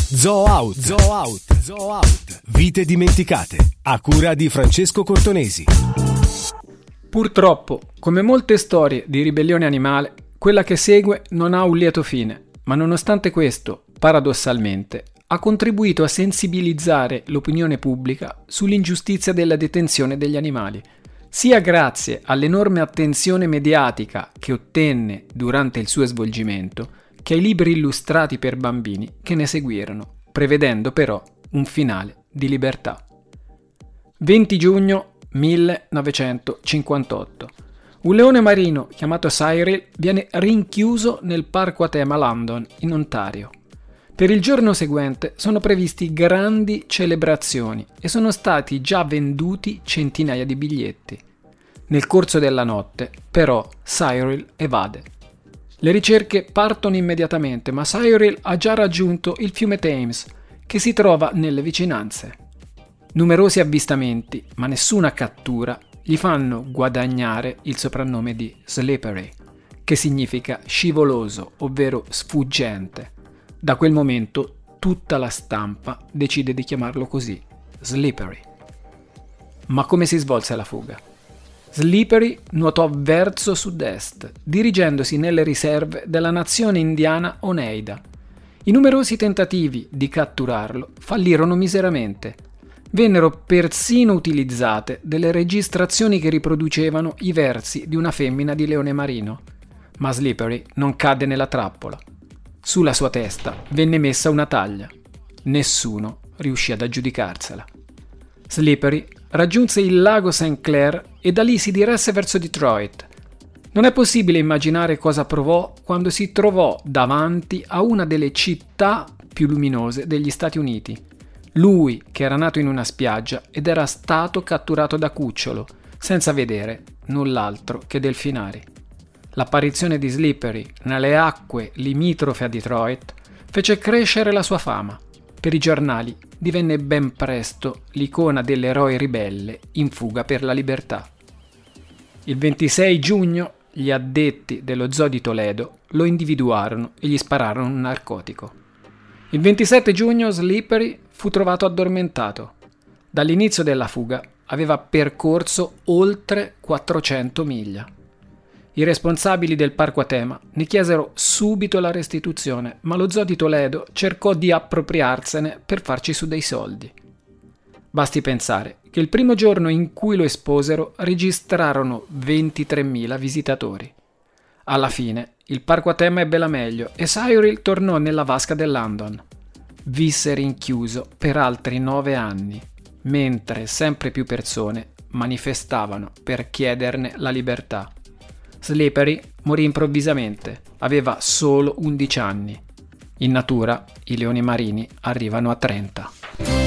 Zoo Out, Zoo Out, Zoo Out. Vite dimenticate, a cura di Francesco Cortonesi. Purtroppo, come molte storie di ribellione animale, quella che segue non ha un lieto fine, ma nonostante questo, paradossalmente, ha contribuito a sensibilizzare l'opinione pubblica sull'ingiustizia della detenzione degli animali, sia grazie all'enorme attenzione mediatica che ottenne durante il suo svolgimento, che ai libri illustrati per bambini che ne seguirono, prevedendo però un finale di libertà. 20 giugno 1958. Un leone marino chiamato Cyril viene rinchiuso nel parco a tema London, in Ontario. Per il giorno seguente sono previsti grandi celebrazioni e sono stati già venduti centinaia di biglietti. Nel corso della notte, però, Cyril evade. Le ricerche partono immediatamente, ma Cyril ha già raggiunto il fiume Thames, che si trova nelle vicinanze. Numerosi avvistamenti, ma nessuna cattura, gli fanno guadagnare il soprannome di Slippery, che significa scivoloso, ovvero sfuggente. Da quel momento tutta la stampa decide di chiamarlo così, Slippery. Ma come si svolse la fuga? Slippery nuotò verso sud-est, dirigendosi nelle riserve della nazione indiana Oneida. I numerosi tentativi di catturarlo fallirono miseramente. Vennero persino utilizzate delle registrazioni che riproducevano i versi di una femmina di leone marino. Ma Slippery non cadde nella trappola. Sulla sua testa venne messa una taglia. Nessuno riuscì ad aggiudicarsela. Slippery raggiunse il lago St. Clair e da lì si diresse verso Detroit. Non è possibile immaginare cosa provò quando si trovò davanti a una delle città più luminose degli Stati Uniti. Lui, che era nato in una spiaggia ed era stato catturato da cucciolo, senza vedere null'altro che delfinari. L'apparizione di Slippery nelle acque limitrofe a Detroit fece crescere la sua fama. Per i giornali divenne ben presto l'icona dell'eroe ribelle in fuga per la libertà. Il 26 giugno gli addetti dello zoo di Toledo lo individuarono e gli spararono un narcotico. Il 27 giugno Slippery fu trovato addormentato. Dall'inizio della fuga aveva percorso oltre 400 miglia. I responsabili del parco a tema ne chiesero subito la restituzione, ma lo zoo di Toledo cercò di appropriarsene per farci su dei soldi. Basti pensare che il primo giorno in cui lo esposero registrarono 23.000 visitatori. Alla fine il parco a tema ebbe la meglio e Cyril tornò nella vasca del London. Visse rinchiuso per altri 9 anni, mentre sempre più persone manifestavano per chiederne la libertà. Slippery morì improvvisamente, aveva solo 11 anni. In natura i leoni marini arrivano a 30.